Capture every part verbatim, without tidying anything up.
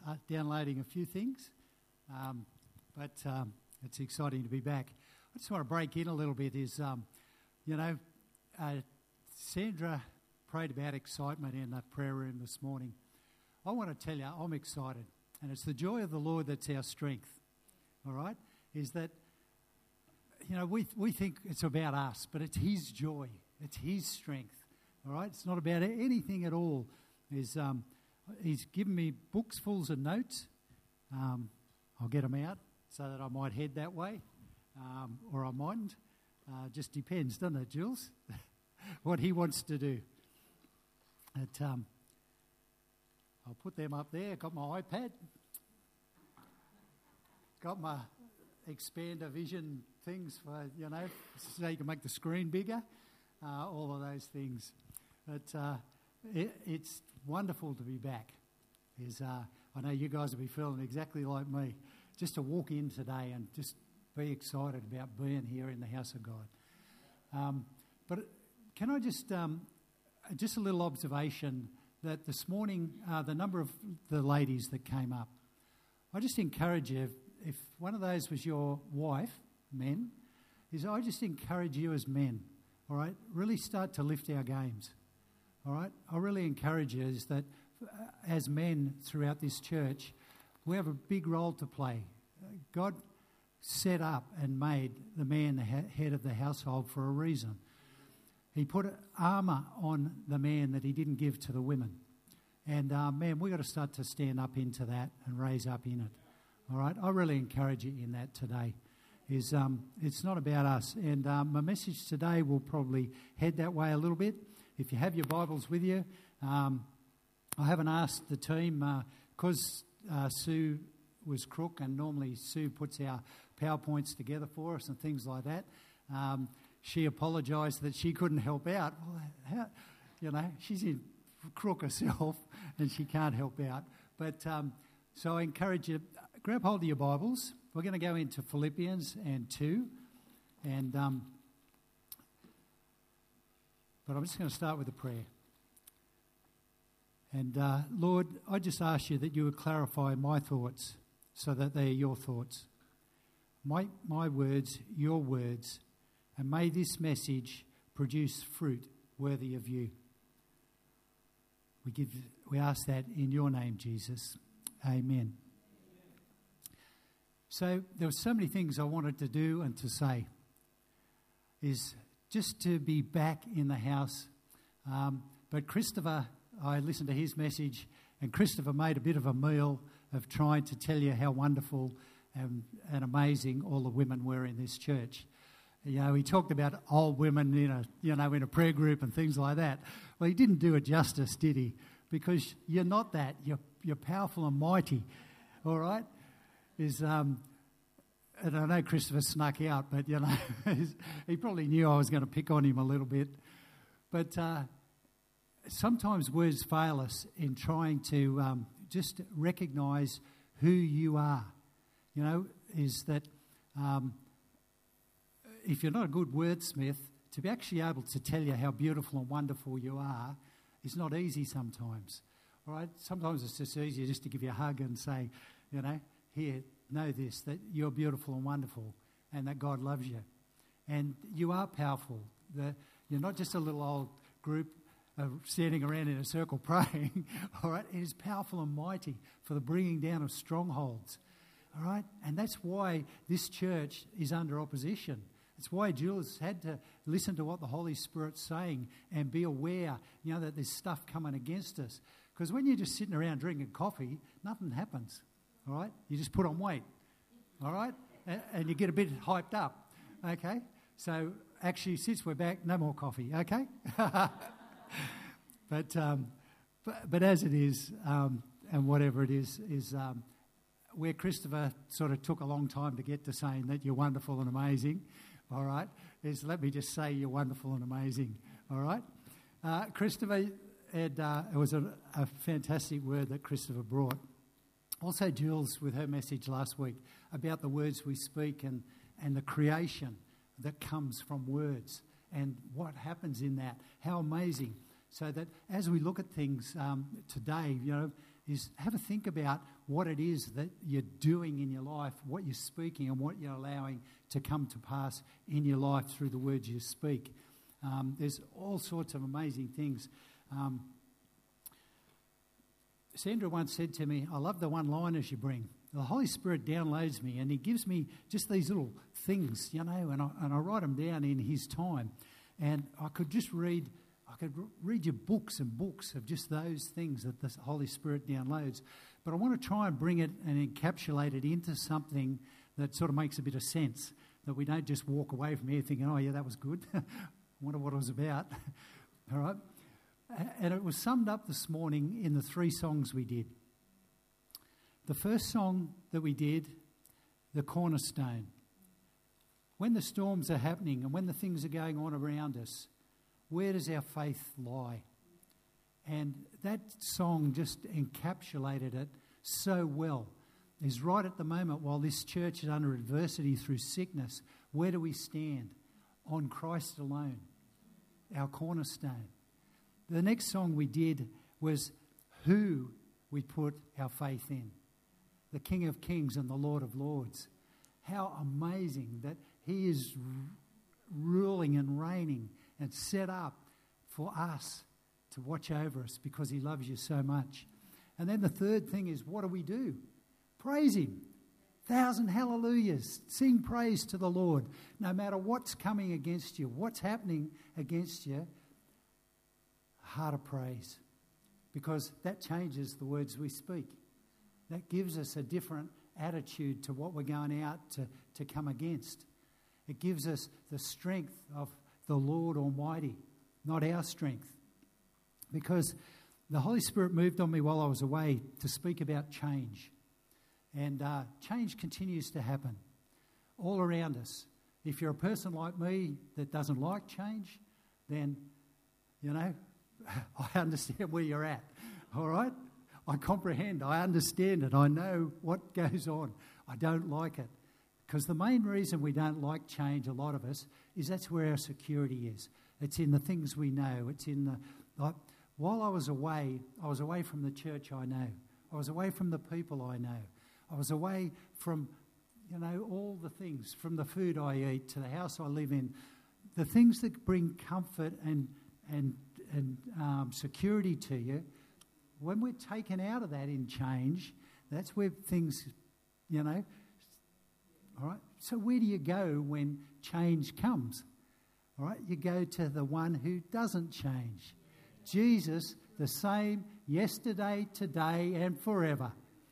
uh, downloading a few things, um, but um, it's exciting to be back. I just want to break in a little bit is, um, you know, uh, Sandra prayed about excitement in the prayer room this morning. I want to tell you, I'm excited, and it's the joy of the Lord that's our strength, all right, is that, you know, we we think it's about us, but it's His joy, it's His strength, all right? It's not about anything at all. Is um, He's given me books full of notes. Um, I'll get them out so that I might head that way, um, or I mightn't. Uh, just depends, doesn't it, Jules? What He wants to do. But, um, I'll put them up there. Got my iPad. Got my expander vision things for, you know, so you can make the screen bigger. Uh, all of those things. But uh, it, it's wonderful to be back. Is uh, I know you guys will be feeling exactly like me. Just to walk in today and just be excited about being here in the house of God. Um, but can I just, um, just a little observation that this morning, uh, the number of the ladies that came up, I just encourage you, if, if one of those was your wife, men, is I just encourage you as men, all right, really start to lift our games, all right? I really encourage you is that uh, as men throughout this church, we have a big role to play. God set up and made the man the head of the household for a reason. He put armour on the man that He didn't give to the women. And, uh, man, we've got to start to stand up into that and raise up in it. All right? I really encourage you in that today. Is um, It's not about us. And um, my message today will probably head that way a little bit. If you have your Bibles with you, um, I haven't asked the team, because uh, uh, Sue was crook, and normally Sue puts our PowerPoints together for us and things like that. Um, she apologised that she couldn't help out. Well, how, you know, she's in crook herself and she can't help out. But um, so I encourage you, grab hold of your Bibles. We're going to go into Philippians and two, and um, but I'm just going to start with a prayer. And uh, Lord, I just ask you that you would clarify my thoughts so that they are your thoughts. My, my words, your words, and may this message produce fruit worthy of you. We give, we ask that in your name, Jesus. Amen. So there were so many things I wanted to do and to say. Is just to be back in the house. Um, but Christopher, I listened to his message, and Christopher made a bit of a meal of trying to tell you how wonderful and, and amazing all the women were in this church. You know, he talked about old women in a, you know, in a prayer group and things like that. Well, he didn't do it justice, did he? Because you're not that. You're you're powerful and mighty. All right? Is um, and I know Christopher snuck out, but you know, he probably knew I was going to pick on him a little bit. But uh, sometimes words fail us in trying to um, just recognise who you are. You know, is that um, if you're not a good wordsmith, to be actually able to tell you how beautiful and wonderful you are is not easy sometimes. All right? Sometimes it's just easier just to give you a hug and say, you know, here, know this, that you're beautiful and wonderful and that God loves you. And you are powerful. The, you're not just a little old group uh, standing around in a circle praying. All right? It is powerful and mighty for the bringing down of strongholds. All right? And that's why this church is under opposition. It's why Jules had to listen to what the Holy Spirit's saying and be aware, you know, that there's stuff coming against us. Because when you're just sitting around drinking coffee, nothing happens, all right? You just put on weight, all right? And, and you get a bit hyped up, okay? So actually, since we're back, no more coffee, okay? but, um, but but as it is, um, and whatever it is, is um, where Christopher sort of took a long time to get to saying that you're wonderful and amazing, all right, is let me just say you're wonderful and amazing, all right? Uh, Christopher, had, uh, it was a, a fantastic word that Christopher brought. Also Jules with her message last week about the words we speak and, and the creation that comes from words and what happens in that. How amazing. So that as we look at things um, today, you know, is have a think about what it is that you're doing in your life, what you're speaking and what you're allowing to come to pass in your life through the words you speak. Um, there's all sorts of amazing things. Um, Sandra once said to me, I love the one-liners you bring. The Holy Spirit downloads me and he gives me just these little things, you know, and I, and I write them down in his time. And I could just read, I could read you books and books of just those things that the Holy Spirit downloads. But I want to try and bring it and encapsulate it into something that sort of makes a bit of sense, that we don't just walk away from here thinking, oh yeah, that was good. I wonder what it was about. All right. And it was summed up this morning in the three songs we did. The first song that we did, The Cornerstone. When the storms are happening and when the things are going on around us, where does our faith lie? And that song just encapsulated it so well. Is right at the moment while this church is under adversity through sickness, where do we stand? On Christ alone, our cornerstone. The next song we did was who we put our faith in. The King of Kings and the Lord of Lords. How amazing that he is r- ruling and reigning and set up for us to watch over us because he loves you so much. And then the third thing is, what do we do? Praise him. Thousand hallelujahs. Sing praise to the Lord. No matter what's coming against you, what's happening against you, heart of praise. Because that changes the words we speak. That gives us a different attitude to what we're going out to, to come against. It gives us the strength of the Lord Almighty, not our strength. Because the Holy Spirit moved on me while I was away to speak about change. And uh, change continues to happen all around us. If you're a person like me that doesn't like change, then, you know, I understand where you're at, all right? I comprehend, I understand it, I know what goes on. I don't like it. Because the main reason we don't like change, a lot of us, is that's where our security is. It's in the things we know. It's in the... Like, while I was away, I was away from the church I know. I was away from the people I know. I was away from, you know, all the things, from the food I eat to the house I live in. The things that bring comfort and and and um, security to you, when we're taken out of that in change, that's where things, you know, all right? So where do you go when change comes? All right? You go to the one who doesn't change. Jesus, the same yesterday, today, and forever.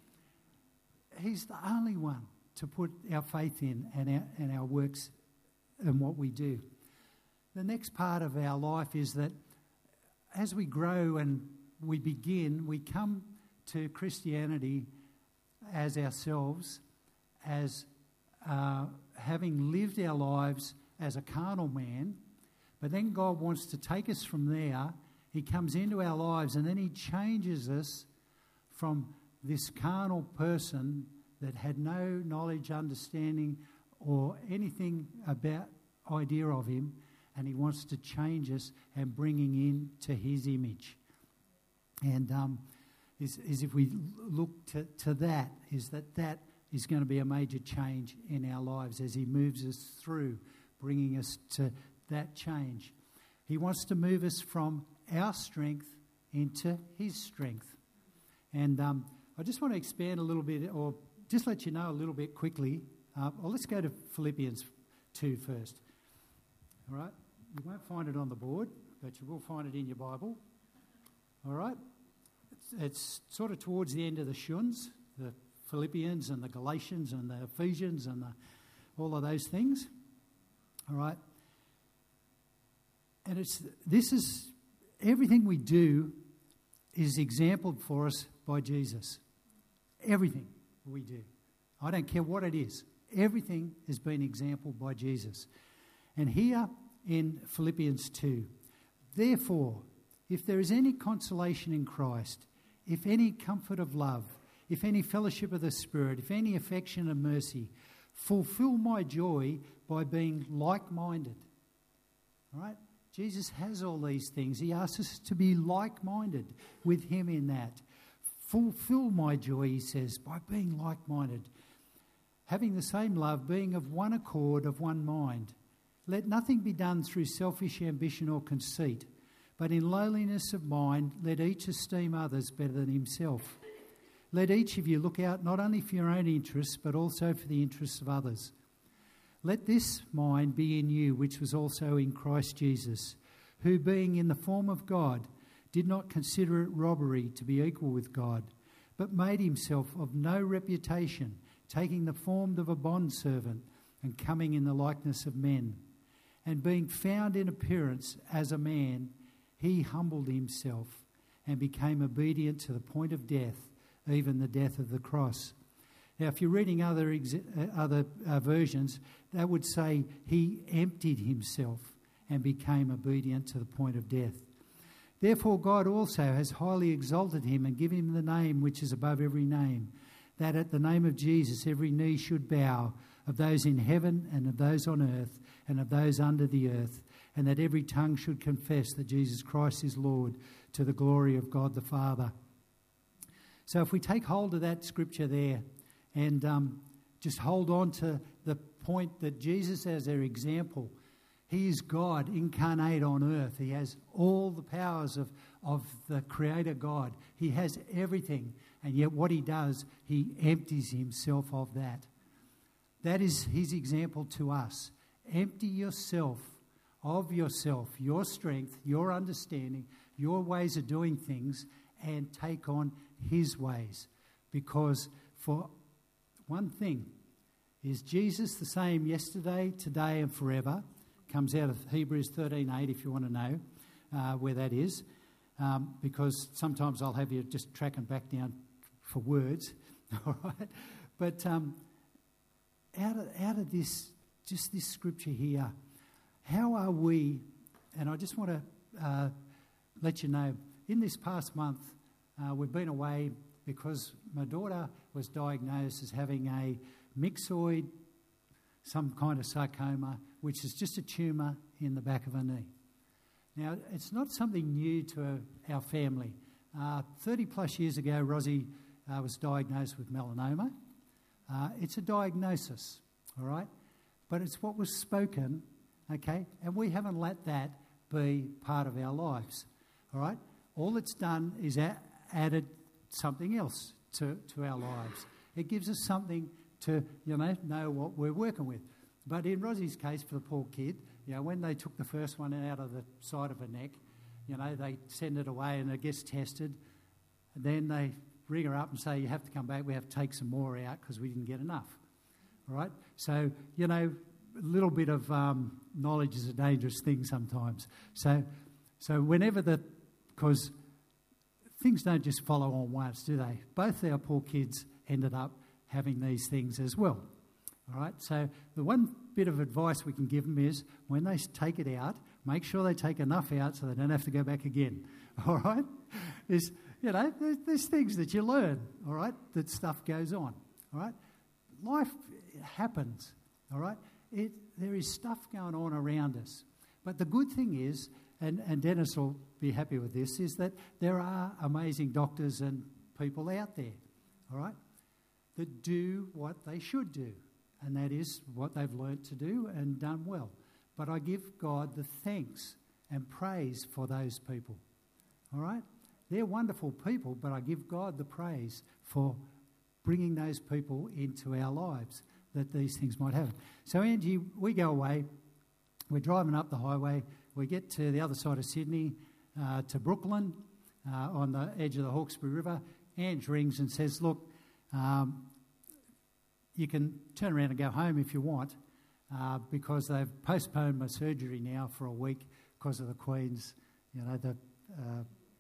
He's the only one to put our faith in and our, and our works and what we do. The next part of our life is that as we grow and we begin, we come to Christianity as ourselves, as uh, having lived our lives as a carnal man, but then God wants to take us from there. He comes into our lives and then he changes us from this carnal person that had no knowledge, understanding, or anything about idea of him, and he wants to change us and bringing in to his image. And um, is, is if we look to, to that, is that that is going to be a major change in our lives as he moves us through, bringing us to that change. He wants to move us from our strength into his strength. And um, I just want to expand a little bit, or just let you know a little bit quickly. Uh, well, let's go to Philippians two first. All right? You won't find it on the board, but you will find it in your Bible. All right? It's, it's sort of towards the end of the shuns, the Philippians and the Galatians and the Ephesians and the, all of those things. All right? And it's this is, everything we do is exampled for us by Jesus. Everything we do. I don't care what it is. Everything has been exampled by Jesus. And here in Philippians two, therefore, if there is any consolation in Christ, if any comfort of love, if any fellowship of the Spirit, if any affection and mercy, fulfill my joy by being like-minded. All right? Jesus has all these things. He asks us to be like-minded with him in that. fulfill my joy, he says, by being like-minded, having the same love, being of one accord, of one mind. Let nothing be done through selfish ambition or conceit, but in lowliness of mind, let each esteem others better than himself. Let each of you look out not only for your own interests, but also for the interests of others. Let this mind be in you, which was also in Christ Jesus, who, being in the form of God, did not consider it robbery to be equal with God, but made himself of no reputation, taking the form of a bondservant and coming in the likeness of men. And being found in appearance as a man, he humbled himself and became obedient to the point of death, even the death of the cross. Now, if you're reading other ex- other uh, versions, that would say he emptied himself and became obedient to the point of death. Therefore God also has highly exalted him and given him the name which is above every name, that at the name of Jesus every knee should bow, of those in heaven and of those on earth and of those under the earth, and that every tongue should confess that Jesus Christ is Lord, to the glory of God the Father. So if we take hold of that scripture there and um, just hold on to the point that Jesus as our example, he is God incarnate on earth. He has all the powers of, of the Creator God. He has everything. And yet what he does, he empties himself of that. That is his example to us. Empty yourself of yourself, your strength, your understanding, your ways of doing things, and take on his ways. Because for one thing, is Jesus the same yesterday, today and forever? Comes out of Hebrews thirteen eight if you want to know uh, where that is. Um, because sometimes I'll have you just tracking back down for words. All right? But um, out of, out of this, just this scripture here, how are we, and I just want to uh, let you know, in this past month, uh, we've been away because my daughter was diagnosed as having a myxoid, some kind of sarcoma, which is just a tumour in the back of her knee. Now, it's not something new to our family. Uh, thirty plus years ago, Rosie uh, was diagnosed with melanoma. Uh, it's a diagnosis, all right? But it's what was spoken, okay? And we haven't let that be part of our lives, all right? All it's done is a- added something else to, to our lives. It gives us something to, you know, know what we're working with. But in Rosie's case, for the poor kid, you know, when they took the first one out of the side of her neck, you know, they send it away and it gets tested. And then they ring her up and say, you have to come back, we have to take some more out because we didn't get enough. All right? So, you know, a little bit of um, knowledge is a dangerous thing sometimes. So, so whenever the, because things don't just follow on once, do they? Both our poor kids ended up having these things as well. All right, so the one bit of advice we can give them is when they take it out, make sure they take enough out so they don't have to go back again. All right, is you know there's, there's things that you learn. All right, that stuff goes on. All right, life happens. All right, it there is stuff going on around us, but the good thing is, and and Dennis will be happy with this, is that there are amazing doctors and people out there. All right, that do what they should do. And that is what they've learnt to do and done well. But I give God the thanks and praise for those people. All right? They're wonderful people, but I give God the praise for bringing those people into our lives that these things might happen. So, Angie, we go away. We're driving up the highway. We get to the other side of Sydney, uh, to Brooklyn, uh, on the edge of the Hawkesbury River. Ange rings and says, look, um, you can turn around and go home if you want, uh, because they've postponed my surgery now for a week because of the Queen's, you know, the uh,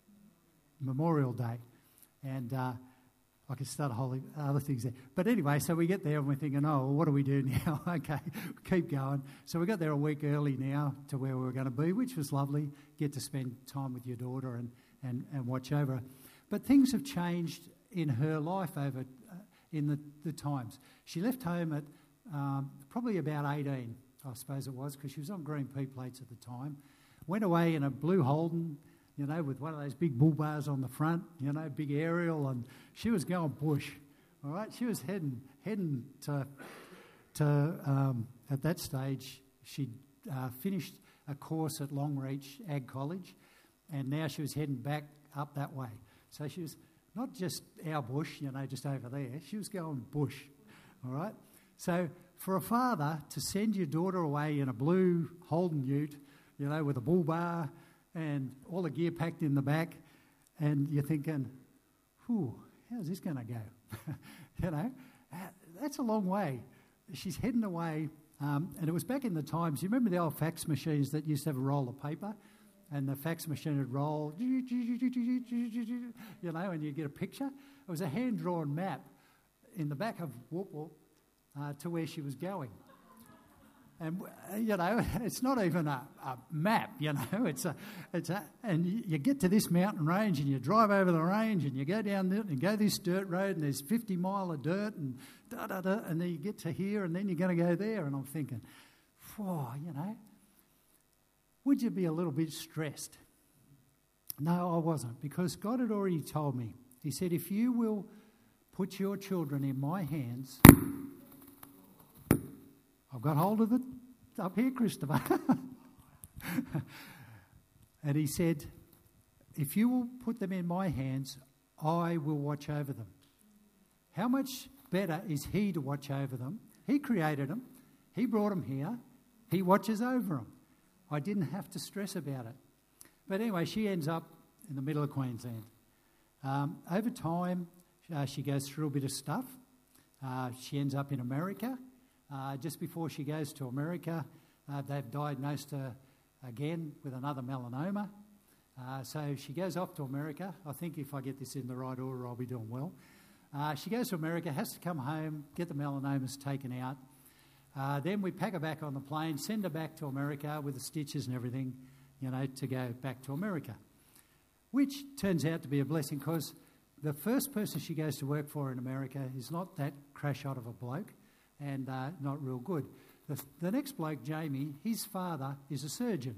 Memorial Day. And uh, I could start a whole other things there. But anyway, so we get there and we're thinking, oh, well, what do we do now? Okay, keep going. So we got there a week early now to where we were going to be, which was lovely. Get to spend time with your daughter and, and, and watch over her. But things have changed in her life over uh, in the, the times. She left home at um, probably about eighteen, I suppose it was, because she was on green P plates at the time. Went away in a blue Holden, you know, with one of those big bull bars on the front, you know, big aerial, and she was going bush, all right? She was heading heading to, to um, at that stage, she'd uh, finished a course at Longreach Ag College, and now she was heading back up that way. So she was not just our bush, you know, just over there. She was going bush, all right? So for a father to send your daughter away in a blue Holden ute, you know, with a bull bar and all the gear packed in the back, and you're thinking, whew, how's this going to go? You know, that's a long way. She's heading away, um, and it was back in the times. You remember the old fax machines that used to have a roll of paper, and the fax machine would roll, you know, and you get a picture. It was a hand-drawn map in the back of Whoop Whoop uh, to where she was going. And, you know, it's not even a, a map, you know, it's a, it's a, and you, you get to this mountain range and you drive over the range and you go down there and go this dirt road and there's fifty mile of dirt and da da da, and then you get to here and then you're going to go there. And I'm thinking, whoa, you know, would you be a little bit stressed? No, I wasn't, because God had already told me. He said, if you will put your children in my hands, I've got hold of it up here, Christopher. And he said, if you will put them in my hands, I will watch over them. How much better is he to watch over them? He created them. He brought them here. He watches over them. I didn't have to stress about it. But anyway, she ends up in the middle of Queensland. Um, over time, uh, she goes through a bit of stuff. Uh, she ends up in America. Uh, just before she goes to America, uh, they've diagnosed her again with another melanoma. Uh, so she goes off to America. I think if I get this in the right order, I'll be doing well. Uh, she goes to America, has to come home, get the melanomas taken out. Uh, then we pack her back on the plane, send her back to America with the stitches and everything, you know, to go back to America. Which turns out to be a blessing, because the first person she goes to work for in America is not that crash out of a bloke, and uh, not real good. The, the next bloke, Jamie, his father is a surgeon,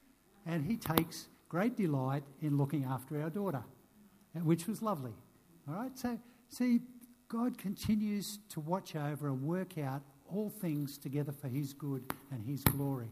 and he takes great delight in looking after our daughter, which was lovely. All right, so see, God continues to watch over and work out all things together for his good and his glory.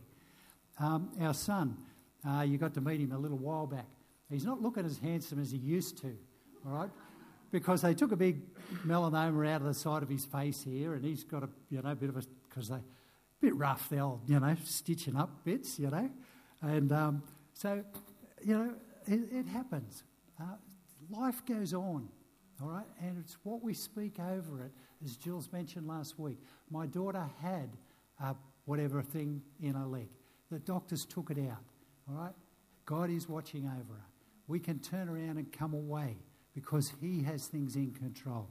Um, our son, uh, you got to meet him a little while back. He's not looking as handsome as he used to, all right? Because they took a big melanoma out of the side of his face here, and he's got a, you know, bit of a, because they, a bit rough, the old, you know, stitching up bits, you know. And um, so, you know, it, it happens. Uh, life goes on, all right? And it's what we speak over it, as Jules mentioned last week. My daughter had uh, whatever thing in her leg. The doctors took it out, all right? God is watching over her. We can turn around and come away, because he has things in control.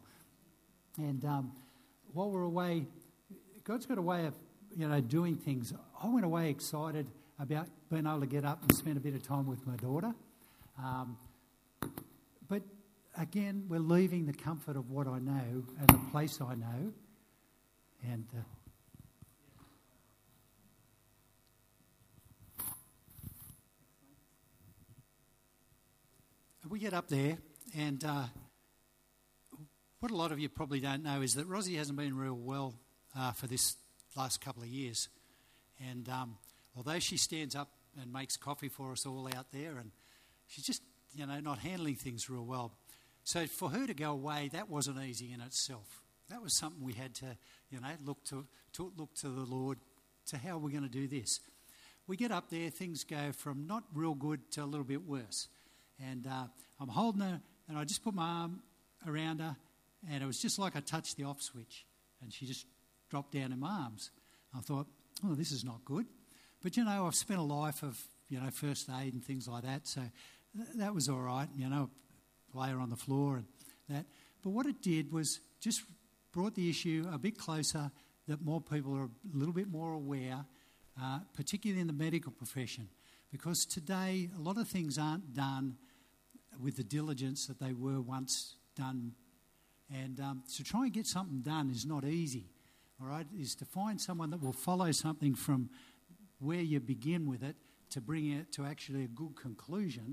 And um, while we're away, God's got a way of, you know, doing things. I went away excited about being able to get up and spend a bit of time with my daughter. Um, but again, we're leaving the comfort of what I know and the place I know. And uh, we get up there. And uh, what a lot of you probably don't know is that Rosie hasn't been real well uh, for this last couple of years. And um, although she stands up and makes coffee for us all out there, and she's just, you know, not handling things real well. So for her to go away, that wasn't easy in itself. That was something we had to, you know, look to, to look to the Lord to how we're going to do this. We get up there, things go from not real good to a little bit worse. And uh, I'm holding her, and I just put my arm around her, and it was just like I touched the off switch, and she just dropped down in my arms. I thought, oh, this is not good. But, you know, I've spent a life of, you know, first aid and things like that, so th- that was all right, you know, lay her on the floor and that. But what it did was just brought the issue a bit closer, that more people are a little bit more aware, uh, particularly in the medical profession. Because today, a lot of things aren't done with the diligence that they were once done. And um, to try and get something done is not easy, all right? Is to find someone that will follow something from where you begin with it to bring it to actually a good conclusion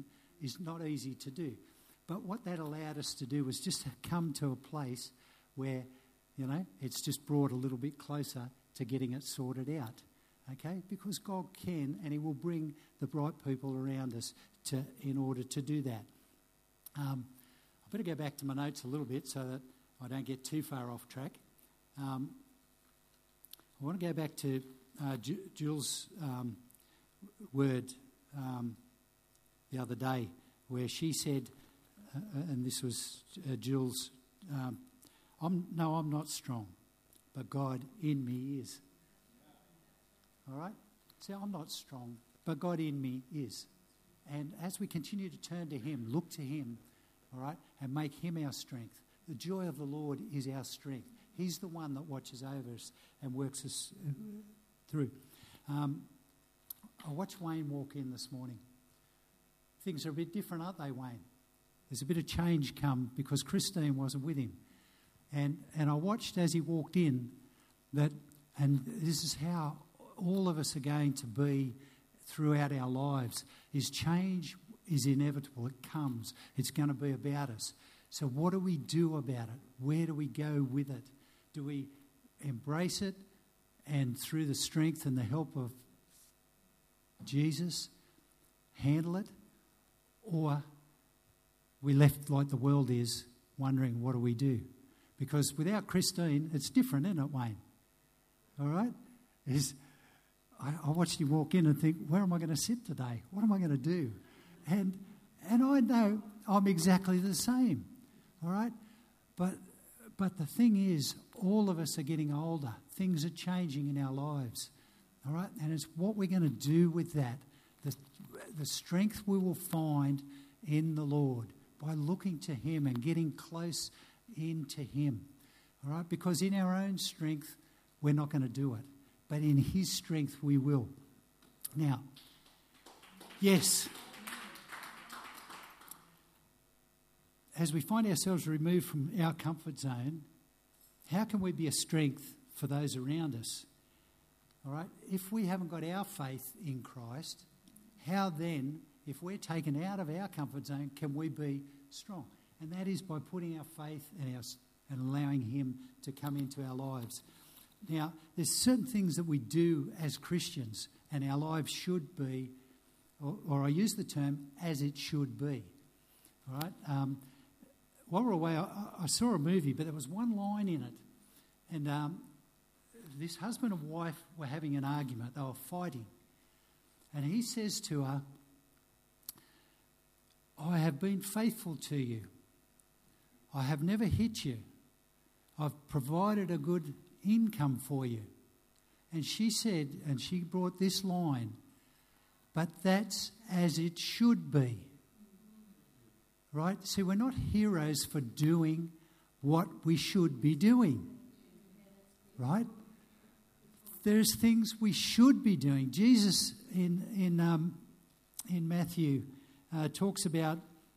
is not easy to do. But what that allowed us to do was just to come to a place where, you know, it's just brought a little bit closer to getting it sorted out, okay? Because God can, and he will bring the right people around us to in order to do that. Um, I better go back to my notes a little bit so that I don't get too far off track. Um, I want to go back to uh, Ju- Jules' um, word um, the other day where she said, uh, and this was uh, Jules, um, I'm, no, I'm not strong, but God in me is. All right? See, I'm not strong, but God in me is. And as we continue to turn to him, look to him, all right, and make him our strength, the joy of the Lord is our strength. He's the one that watches over us and works us through. Um, I watched Wayne walk in this morning. Things are a bit different, aren't they, Wayne? There's a bit of change come because Christine wasn't with him. And and I watched as he walked in that, and this is how all of us are going to be throughout our lives, is change is inevitable. It comes. It's going to be about us. So what do we do about it? Where do we go with it? Do we embrace it and through the strength and the help of Jesus handle it? Or we left like the world is, wondering what do we do? Because without Christine, it's different, isn't it, Wayne? All right? Is I, I watched him walk in and think, where am I going to sit today? What am I going to do? And and I know I'm exactly the same. All right? But but the thing is, all of us are getting older. Things are changing in our lives. All right? And it's what we're going to do with that. The, the strength we will find in the Lord by looking to him and getting close into him. All right? Because in our own strength, we're not going to do it. But in his strength, we will. Now, yes, as we find ourselves removed from our comfort zone, how can we be a strength for those around us? All right? If we haven't got our faith in Christ, how then, if we're taken out of our comfort zone, can we be strong? And that is by putting our faith in our, and allowing him to come into our lives. Now, there's certain things that we do as Christians, and our lives should be, or, or I use the term, as it should be. All right? Um, while we're away, I, I saw a movie, but there was one line in it. And um, this husband and wife were having an argument. They were fighting. And he says to her, I have been faithful to you. I have never hit you. I've provided a good income for you. And she said, and she brought this line, but that's as it should be. Right? See, we're not heroes for doing what we should be doing. Right? There's things we should be doing. Jesus in in um, in Matthew uh, talks about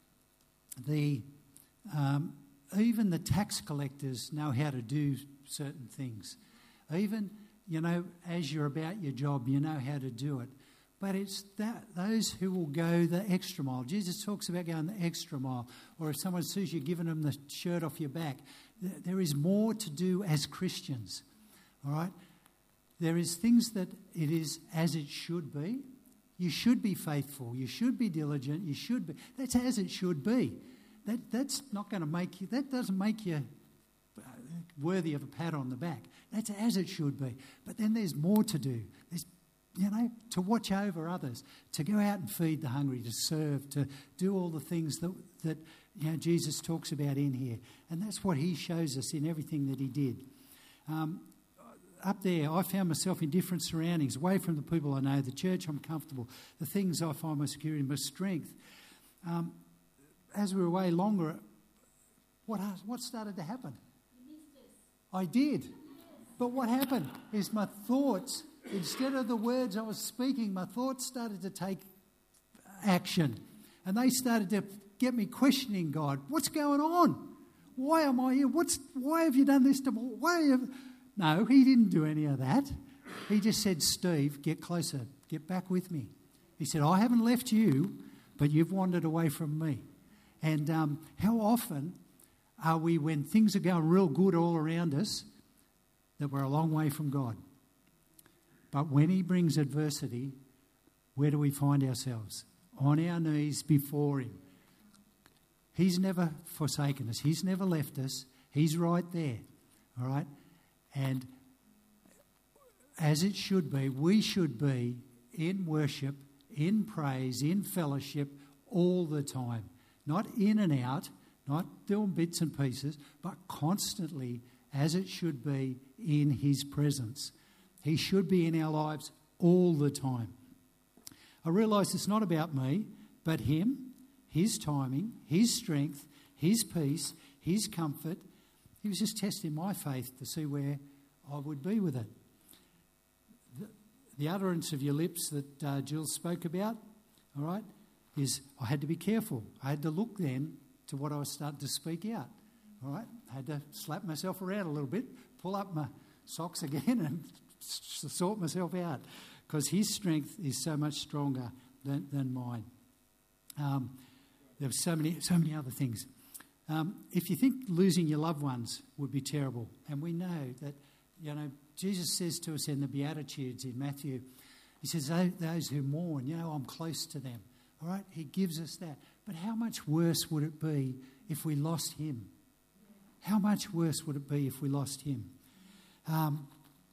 the um, even the tax collectors know how to do certain things. Even, you know, as you're about your job, you know how to do it. But it's that those who will go the extra mile. Jesus talks about going the extra mile. Or if someone sees you giving them the shirt off your back, there is more to do as Christians. All right? There is things that it is as it should be. You should be faithful. You should be diligent. You should be. That's as it should be. That that's not going to make you. That doesn't make you worthy of a pat on the back. That's as it should be. But then there's more to do. There's, you know, to watch over others, to go out and feed the hungry, to serve, to do all the things that that you know Jesus talks about in here, and that's what he shows us in everything that he did. Um, Up there, I found myself in different surroundings, away from the people I know, the church I'm comfortable, the things I find my security, my strength. Um, as we were away longer, what what started to happen? You missed us. I did. Yes. But what happened is my thoughts, instead of the words I was speaking, my thoughts started to take action. And they started to get me questioning God. What's going on? Why am I here? What's Why have you done this to me? Why have... No, he didn't do any of that. He just said, Steve, get closer, get back with me. He said, I haven't left you, but you've wandered away from me. And um, how often are we, when things are going real good all around us, that we're a long way from God? But when he brings adversity, where do we find ourselves? On our knees before him. He's never forsaken us. He's never left us. He's right there. All right? And as it should be, we should be in worship, in praise, in fellowship all the time. Not in and out, not doing bits and pieces, but constantly, as it should be, in his presence. He should be in our lives all the time. I realise it's not about me, but him, his timing, his strength, his peace, his comfort. He was just testing my faith to see where I would be with it. The, the utterance of your lips that uh, Jill spoke about, all right, is I had to be careful. I had to look then to what I was starting to speak out, all right. I had to slap myself around a little bit, pull up my socks again and sort myself out, because his strength is so much stronger than, than mine. Um, there were so many, so many other things. Um, if you think losing your loved ones would be terrible, and we know that, you know, Jesus says to us in the Beatitudes in Matthew, he says, those who mourn, you know, I'm close to them. All right, he gives us that. But how much worse would it be if we lost him? How much worse would it be if we lost him? Um,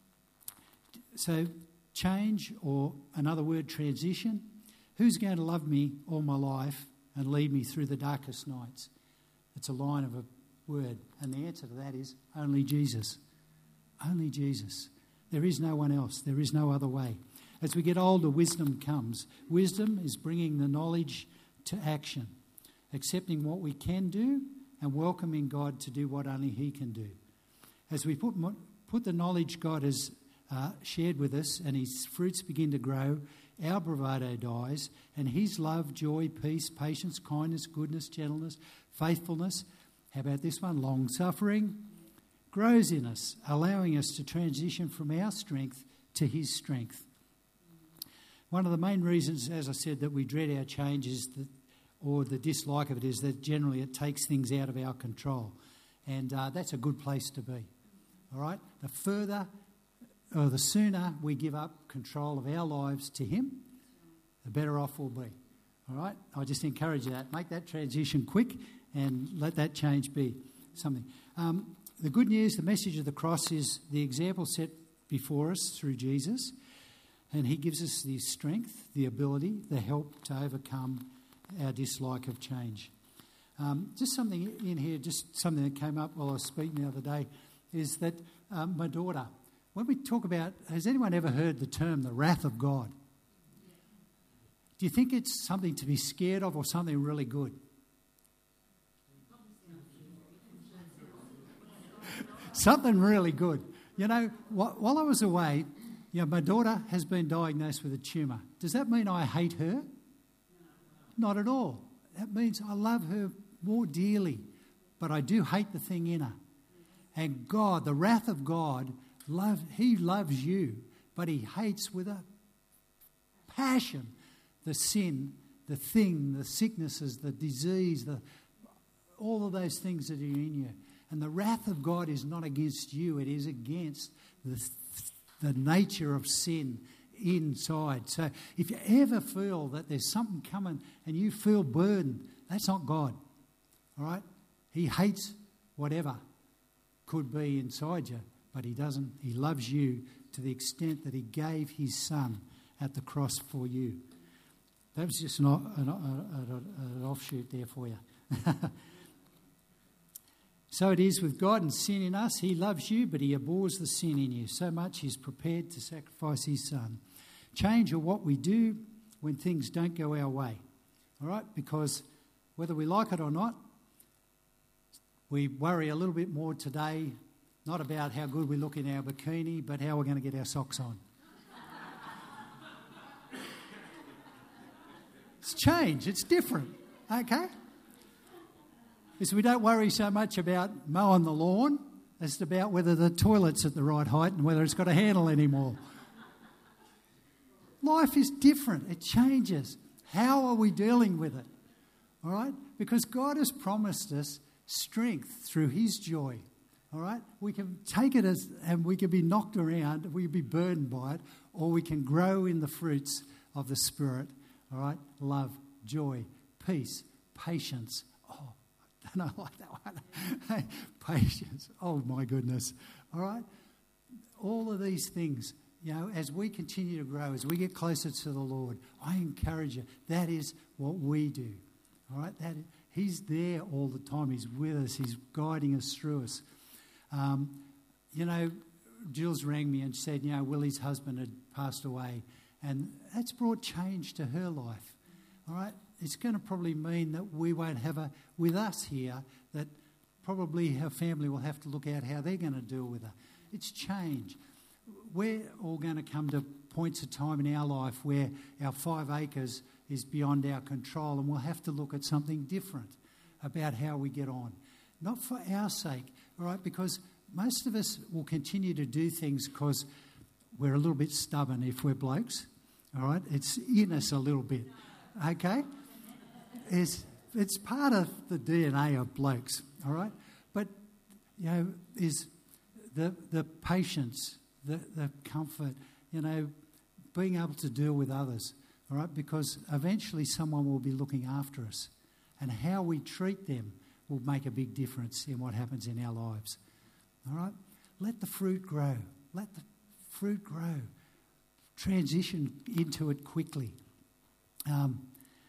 so change, or another word, transition. Who's going to love me all my life and lead me through the darkest nights? It's a line of a word. And the answer to that is only Jesus. Only Jesus. There is no one else. There is no other way. As we get older, wisdom comes. Wisdom is bringing the knowledge to action, accepting what we can do and welcoming God to do what only he can do. As we put, put the knowledge God has uh, shared with us and his fruits begin to grow, our bravado dies, and his love, joy, peace, patience, kindness, goodness, gentleness, faithfulness, how about this one, long-suffering, grows in us, allowing us to transition from our strength to his strength. One of the main reasons, as I said, that we dread our change is that, or the dislike of it, is that generally it takes things out of our control. And uh, that's a good place to be. All right? The further, or the sooner we give up control of our lives to him, the better off we'll be. All right? I just encourage you that. Make that transition quick and let that change be something. Um, the good news, the message of the cross, is the example set before us through Jesus. And he gives us the strength, the ability, the help to overcome our dislike of change. Um, just something in here, just something that came up while I was speaking the other day, is that um, my daughter, when we talk about, has anyone ever heard the term the wrath of God? Do you think it's something to be scared of or something really good? Something really good. You know, wh- while I was away, you know, my daughter has been diagnosed with a tumour. Does that mean I hate her? Not at all. That means I love her more dearly, but I do hate the thing in her. And God, the wrath of God, love, he loves you, but he hates with a passion the sin, the thing, the sicknesses, the disease, the all of those things that are in you. And the wrath of God is not against you, it is against the the nature of sin inside. So if you ever feel that there's something coming and you feel burdened, that's not God. All right? He hates whatever could be inside you, but he doesn't. He loves you to the extent that he gave his son at the cross for you. That was just an, an, an, an offshoot there for you. So it is with God and sin in us. He loves you, but he abhors the sin in you so much he's prepared to sacrifice his son. Change are what we do when things don't go our way. All right? Because whether we like it or not, we worry a little bit more today, not about how good we look in our bikini, but how we're going to get our socks on. It's change. It's different. Okay? Is we don't worry so much about mowing the lawn as about whether the toilet's at the right height and whether it's got a handle anymore. Life is different. It changes. How are we dealing with it? All right? Because God has promised us strength through his joy. All right? We can take it as, and we can be knocked around, we can be burdened by it, or we can grow in the fruits of the Spirit. All right? Love, joy, peace, patience. Oh, I don't like that one. Patience. Oh, my goodness. All right? All of these things, you know, as we continue to grow, as we get closer to the Lord, I encourage you, that is what we do. All right? That, he's there all the time. He's with us. He's guiding us through us. Um, you know, Jules rang me and said, you know, Willie's husband had passed away, and that's brought change to her life. All right? It's going to probably mean that we won't have a, with us here, that probably her family will have to look out how they're going to deal with her. It's change. We're all going to come to points of time in our life where our five acres is beyond our control, and we'll have to look at something different about how we get on. Not for our sake, all right, because most of us will continue to do things because we're a little bit stubborn if we're blokes, all right? It's in us a little bit, okay? It's, it's part of the D N A of blokes, all right? But, you know, is the the patience, the, the comfort, you know, being able to deal with others, all right? Because eventually someone will be looking after us, and how we treat them will make a big difference in what happens in our lives. All right? Let the fruit grow. Let the fruit grow. Transition into it quickly. Um,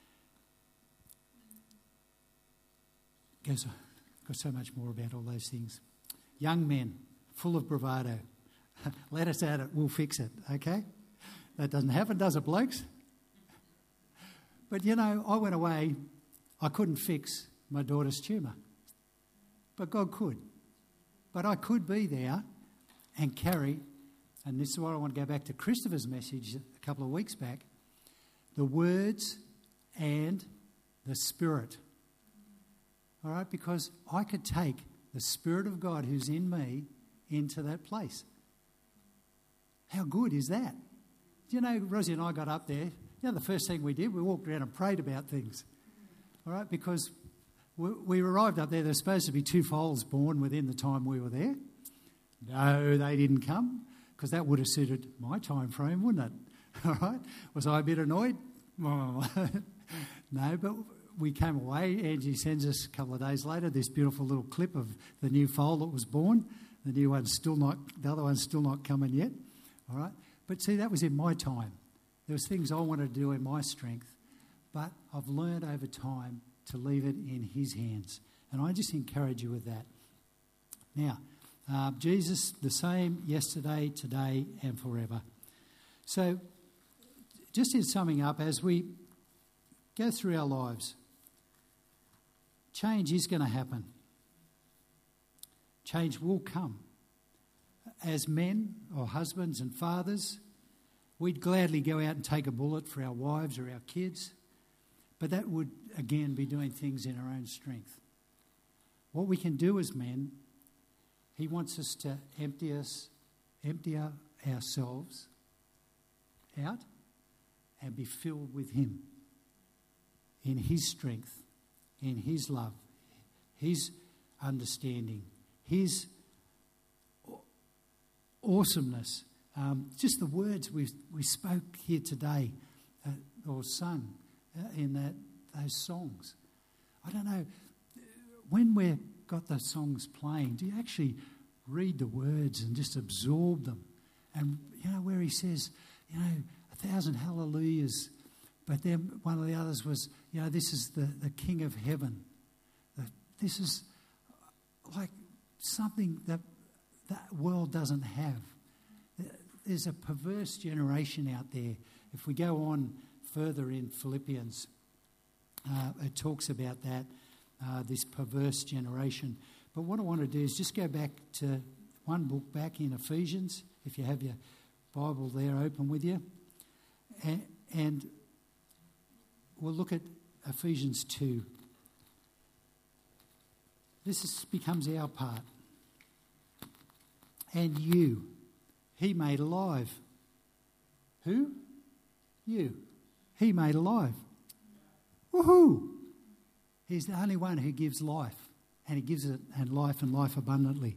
goes, got so much more about all those things. Young men, full of bravado. Let us at it. We'll fix it. Okay? That doesn't happen, does it, blokes? But, you know, I went away. I couldn't fix my daughter's tumour. But God could. But I could be there and carry, and this is why I want to go back to Christopher's message a couple of weeks back, the words and the Spirit. All right? Because I could take the Spirit of God who's in me into that place. How good is that? Do you know, Rosie and I got up there, you know, the first thing we did, we walked around and prayed about things. All right? Because we arrived up there, there's supposed to be two foals born within the time we were there. No, they didn't come, because that would have suited my time frame, wouldn't it? All right? Was I a bit annoyed? No, but we came away. Angie sends us a couple of days later this beautiful little clip of the new foal that was born. The new one's still not, the other one's still not coming yet. All right? But see, that was in my time. There was things I wanted to do in my strength, but I've learned over time to leave it in his hands. And I just encourage you with that. Now, uh, Jesus, the same yesterday, today, and forever. So, just in summing up, as we go through our lives, change is going to happen. Change will come. As men or husbands and fathers, we'd gladly go out and take a bullet for our wives or our kids. But that would, again, be doing things in our own strength. What we can do as men, he wants us to empty us, empty our, ourselves out and be filled with him in his strength, in his love, his understanding, his awesomeness. Um, just the words we we spoke here today uh, or sung. Uh, in that those songs. I don't know, when we've got those songs playing, do you actually read the words and just absorb them? And, you know, where he says, you know, a thousand hallelujahs, but then one of the others was, you know, this is the, the King of Heaven. The, this is like something that that world doesn't have. There's a perverse generation out there. If we go on further in Philippians, uh, it talks about that, uh, this perverse generation. But what I want to do is just go back to one book back in Ephesians, if you have your Bible there open with you. And, and we'll look at Ephesians two. This is, becomes our part. And you, he made alive. Who? You. He made alive Woohoo! He's the only one who gives life, and he gives it and life and life abundantly.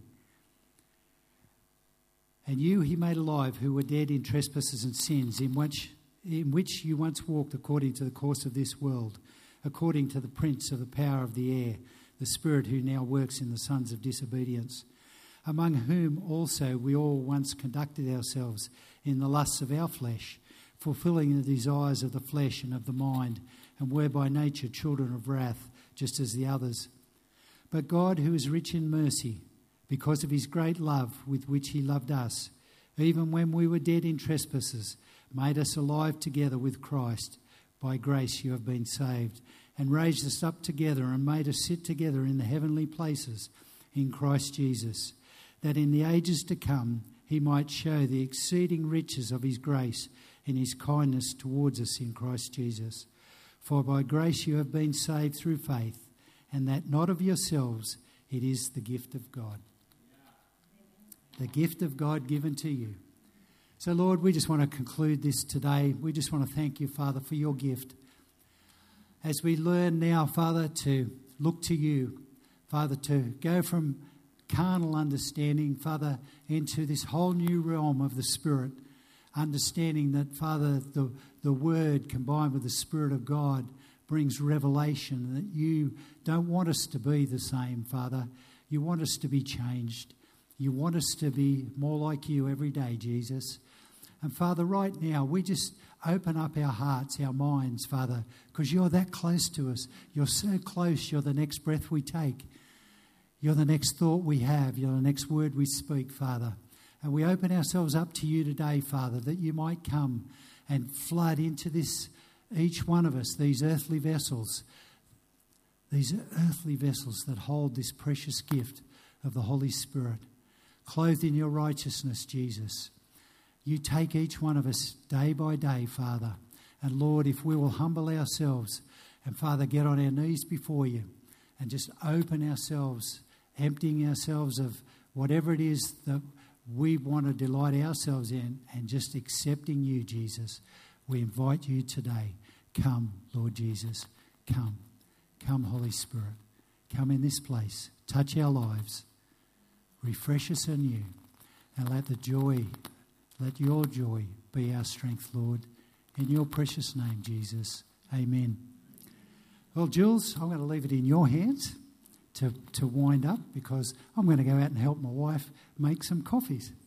And you he made alive who were dead in trespasses and sins, in which, in which you once walked according to the course of this world, according to the prince of the power of the air, the spirit who now works in the sons of disobedience, among whom also we all once conducted ourselves in the lusts of our flesh, fulfilling the desires of the flesh and of the mind, and were by nature children of wrath, just as the others. But God, who is rich in mercy, because of his great love with which he loved us, even when we were dead in trespasses, made us alive together with Christ. By grace you have been saved, and raised us up together and made us sit together in the heavenly places in Christ Jesus, that in the ages to come he might show the exceeding riches of his grace in his kindness towards us in Christ Jesus. For by grace you have been saved through faith, and that not of yourselves, it is the gift of God. The gift of God given to you. So, Lord, we just want to conclude this today. We just want to thank you, Father, for your gift. As we learn now, Father, to look to you, Father, to go from carnal understanding, Father, into this whole new realm of the Spirit, understanding that, Father, the, the Word combined with the Spirit of God brings revelation, that you don't want us to be the same, Father. You want us to be changed. You want us to be more like you every day, Jesus. And Father, right now, we just open up our hearts, our minds, Father, because you're that close to us. You're so close. You're the next breath we take. You're the next thought we have. You're the next word we speak, Father. And we open ourselves up to you today, Father, that you might come and flood into this, each one of us, these earthly vessels, these earthly vessels that hold this precious gift of the Holy Spirit. Clothed in your righteousness, Jesus. You take each one of us day by day, Father. And Lord, if we will humble ourselves and, Father, get on our knees before you and just open ourselves, emptying ourselves of whatever it is that we want to delight ourselves in, and just accepting you, Jesus, we invite you today. Come, Lord Jesus. Come. Come, Holy Spirit. Come in this place. Touch our lives. Refresh us anew, and let the joy, let your joy be our strength, Lord. In your precious name, Jesus. Amen. Well, Jules, I'm going to leave it in your hands to, to wind up, because I'm going to go out and help my wife make some coffees.